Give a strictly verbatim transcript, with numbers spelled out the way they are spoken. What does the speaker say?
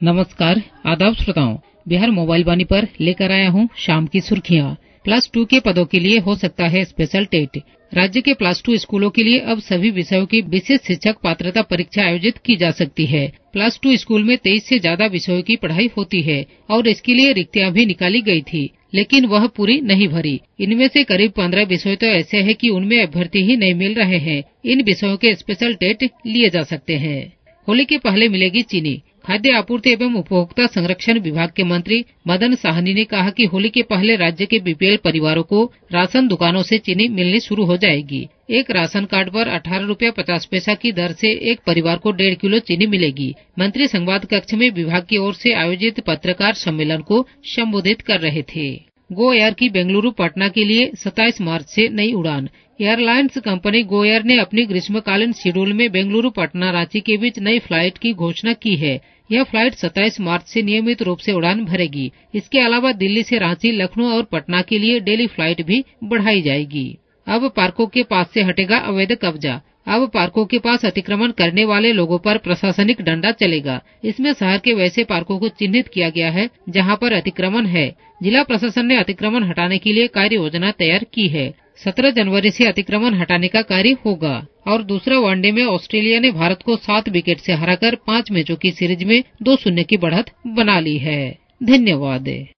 नमस्कार, आदाब श्रोताओं। बिहार मोबाइल वाणी पर लेकर आया हूँ शाम की सुर्खियाँ। प्लस टू के पदों के लिए हो सकता है स्पेशल टेट। राज्य के प्लस टू स्कूलों के लिए अब सभी विषयों की विशेष शिक्षक पात्रता परीक्षा आयोजित की जा सकती है। प्लस टू स्कूल में तेईस से ज्यादा विषयों की पढ़ाई होती है और इसके लिए रिक्तियाँ भी निकाली गई थी, लेकिन वह पूरी नहीं भरी। इनमें से करीब पंद्रह विषय तो ऐसे हैं कि उनमें अभ्यर्थी ही नहीं मिल रहे हैं। इन विषयों के स्पेशल टेट लिए जा सकते हैं। होली के पहले मिलेगी चीनी। खाद्य आपूर्ति एवं उपभोक्ता संरक्षण विभाग के मंत्री मदन साहनी ने कहा कि होली के पहले राज्य के बीपीएल परिवारों को राशन दुकानों से चीनी मिलनी शुरू हो जाएगी। एक राशन कार्ड पर अठारह रूपया पचास पैसा की दर से एक परिवार को डेढ़ किलो चीनी मिलेगी। मंत्री संवाद कक्ष में विभाग की ओर से आयोजित पत्रकार सम्मेलन को संबोधित कर रहे थे। गो एयर की बेंगलुरु पटना के लिए सत्ताईस मार्च से नई उड़ान। एयरलाइंस कंपनी गो एयर ने अपनी ग्रीष्मकालीन शेड्यूल में बेंगलुरु पटना रांची के बीच नई फ्लाइट की घोषणा की है। यह फ्लाइट सत्ताईस मार्च से नियमित रूप से उड़ान भरेगी। इसके अलावा दिल्ली से रांची, लखनऊ और पटना के लिए डेली फ्लाइट भी बढ़ाई जाएगी। अब पार्कों के पास से हटेगा अवैध कब्जा। अब पार्कों के पास अतिक्रमण करने वाले लोगों पर प्रशासनिक डंडा चलेगा। इसमें शहर के वैसे पार्कों को चिन्हित किया गया है जहां पर अतिक्रमण है। जिला प्रशासन ने अतिक्रमण हटाने के लिए कार्य योजना तैयार की है। सत्रह जनवरी से अतिक्रमण हटाने का कार्य होगा। और दूसरा वनडे में ऑस्ट्रेलिया ने भारत को सात विकेट से हराकर पांच मैचों की सीरीज में दो शून्य की बढ़त बना ली है। धन्यवाद।